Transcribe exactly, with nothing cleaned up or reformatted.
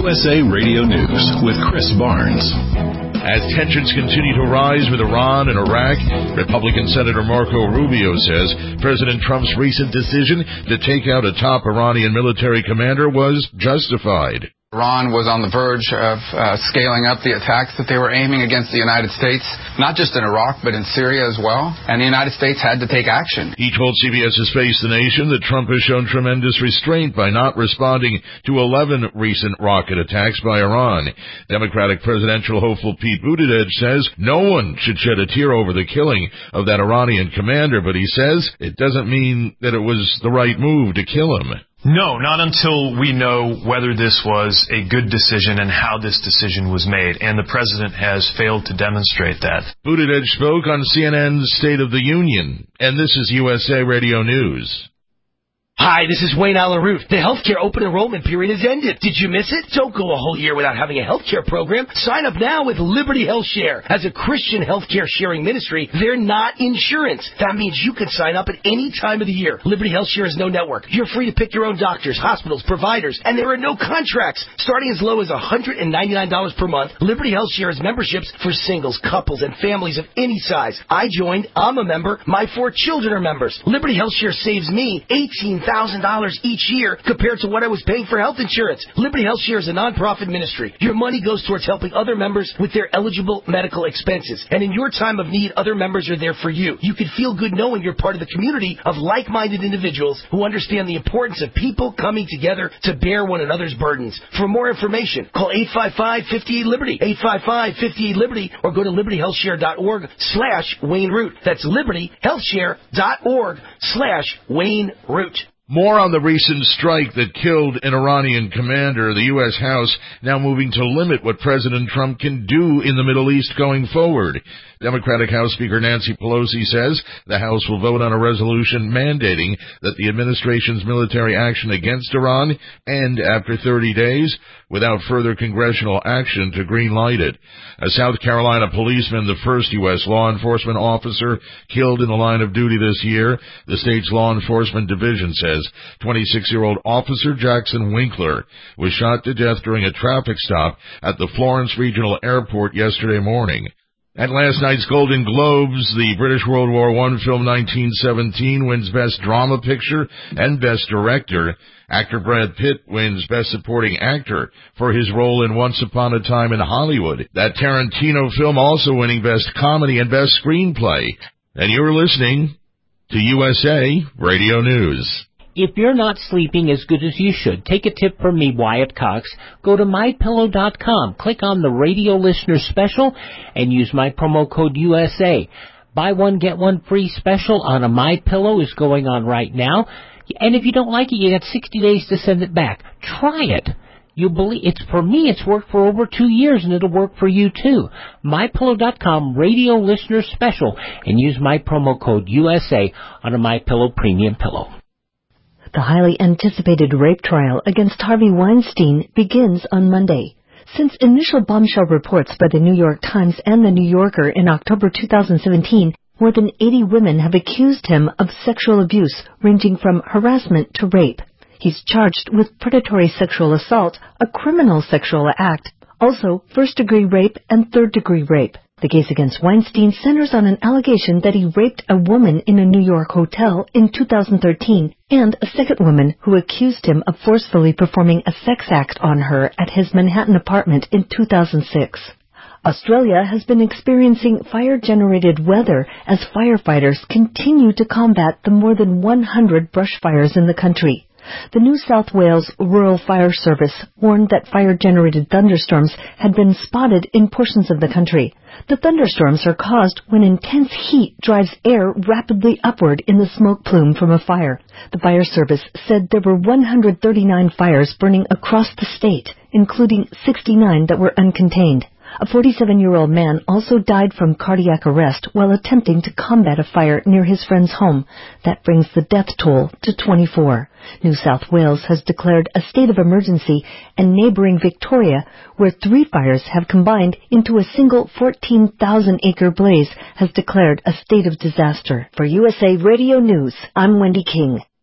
U S A Radio News with Chris Barnes. As tensions continue to rise with Iran and Iraq, Republican Senator Marco Rubio says President Trump's recent decision to take out a top Iranian military commander was justified. Iran was on the verge of uh, scaling up the attacks that they were aiming against the United States, not just in Iraq, but in Syria as well, and the United States had to take action. He told CBS's Face the Nation that Trump has shown tremendous restraint by not responding to eleven recent rocket attacks by Iran. Democratic presidential hopeful Pete Buttigieg says no one should shed a tear over the killing of that Iranian commander, but he says it doesn't mean that it was the right move to kill him. No, not until we know whether this was a good decision and how this decision was made, and the president has failed to demonstrate that. Buttigieg spoke on C N N's State of the Union, and this is U S A Radio News. Hi, this is Wayne Allen Root. The healthcare open enrollment period has ended. Did you miss it? Don't go a whole year without having a healthcare program. Sign up now with Liberty Health Share. As a Christian healthcare sharing ministry, they're not insurance. That means you can sign up at any time of the year. Liberty Health Share is no network. You're free to pick your own doctors, hospitals, providers, and there are no contracts. Starting as low as one hundred ninety-nine dollars per month, Liberty Health Share has memberships for singles, couples, and families of any size. I joined. I'm a member. My four children are members. Liberty Health Share saves me eighteen thousand dollars each year compared to what I was paying for health insurance. Liberty Health Share is a non-profit ministry. Your money goes towards helping other members with their eligible medical expenses. And in your time of need, other members are there for you. You can feel good knowing you're part of the community of like-minded individuals who understand the importance of people coming together to bear one another's burdens. For more information, call eight five five, five eight, Liberty, eight five five, five eight, Liberty, or go to liberty health share dot org slash Wayne Root. That's liberty health share dot org slash Wayne Root. More on the recent strike that killed an Iranian commander. The U S House now moving to limit what President Trump can do in the Middle East going forward. Democratic House Speaker Nancy Pelosi says the House will vote on a resolution mandating that the administration's military action against Iran end after thirty days without further congressional action to greenlight it. A South Carolina policeman, the first U S law enforcement officer killed in the line of duty this year, the state's law enforcement division says twenty-six-year-old Officer Jackson Winkler was shot to death during a traffic stop at the Florence Regional Airport yesterday morning. At last night's Golden Globes, the British World War One film nineteen seventeen wins Best Drama Picture and Best Director. Actor Brad Pitt wins Best Supporting Actor for his role in Once Upon a Time in Hollywood. That Tarantino film also winning Best Comedy and Best Screenplay. And you're listening to U S A Radio News. If you're not sleeping as good as you should, take a tip from me, Wyatt Cox. Go to my pillow dot com, click on the radio listener special, and use my promo code U S A. Buy one, get one free special on a MyPillow is going on right now. And if you don't like it, you got sixty days to send it back. Try it. You believe it's for me, it's worked for over two years, and it'll work for you too. my pillow dot com radio listener special, and use my promo code U S A on a MyPillow premium pillow. The highly anticipated rape trial against Harvey Weinstein begins on Monday. Since initial bombshell reports by the New York Times and the New Yorker in October two thousand seventeen, more than eighty women have accused him of sexual abuse, ranging from harassment to rape. He's charged with predatory sexual assault, a criminal sexual act, also first-degree rape and third-degree rape. The case against Weinstein centers on an allegation that he raped a woman in a New York hotel in two thousand thirteen and a second woman who accused him of forcefully performing a sex act on her at his Manhattan apartment in two thousand six. Australia has been experiencing fire-generated weather as firefighters continue to combat the more than one hundred brush fires in the country. The New South Wales Rural Fire Service warned that fire-generated thunderstorms had been spotted in portions of the country. The thunderstorms are caused when intense heat drives air rapidly upward in the smoke plume from a fire. The fire service said there were one hundred thirty-nine fires burning across the state, including sixty-nine that were uncontained. A forty-seven-year-old man also died from cardiac arrest while attempting to combat a fire near his friend's home. That brings the death toll to twenty-four. New South Wales has declared a state of emergency, and neighboring Victoria, where three fires have combined into a single fourteen thousand acre blaze, has declared a state of disaster. For U S A Radio News, I'm Wendy King.